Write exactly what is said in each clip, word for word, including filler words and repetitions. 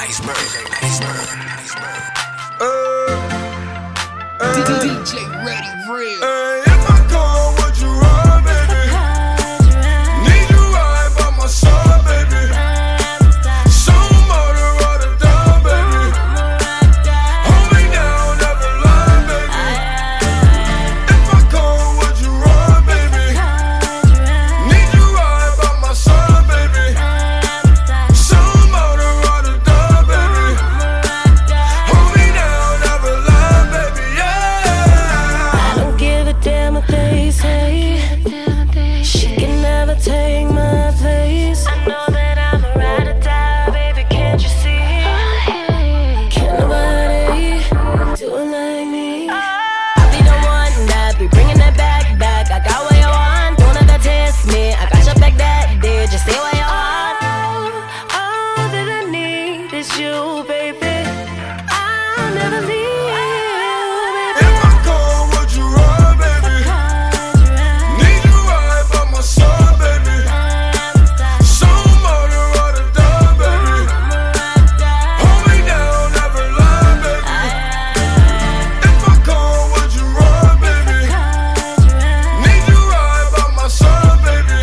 Iceberg, iceberg, iceberg. Uh, uh, D J Ready Real. uh, if I come, would you run, baby? Need you right by my side, baby. Some motor or the dime, baby. Hold me down, never lie, baby. If I come, would you run, baby? Need you right by my side, baby. Some motor or the dime, baby. Hold me down, never lie, baby, yeah. I don't give a damn what they say. She can never take my place. I know that I'm a ride or die, baby, can't you see? Can't nobody do it like me. I be the one that be bringing that back, back. I got what you want, don't ever test me. I got your back that day, just say what you want. All that I need is you, baby. I'll never leave you, baby. If I come, would you run, baby? Need you right by my side, baby. Some motor or the dime, baby. Hold me down, never lie, baby. If I come, would you run, baby? Need you right by my side, baby.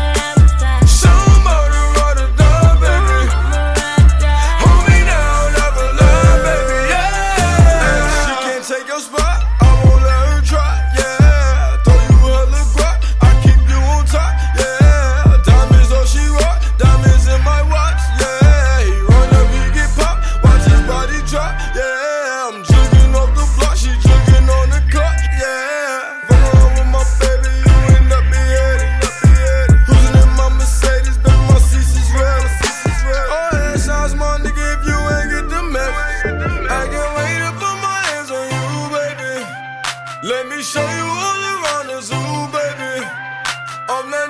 Some motor or the dime, baby. Hold me down, never lie, baby, yeah. She can't take your spot, I won't let her try, yeah. Throw you hella guap, I keep you on top, yeah. Diamonds all she rock, diamonds in my watch, yeah. He run up, he get popped, watch his body drop, yeah. I'm jugging off the block, she jugging on the clock, yeah. Fuck around with my baby, you end up beheaded, cruising in my Mercedes, baby, my seats is red, oh yeah, sounds my nigga if you ain't get the message. I can't wait to put my hands on you, baby. Let me show you all around the zoo, baby. I'm that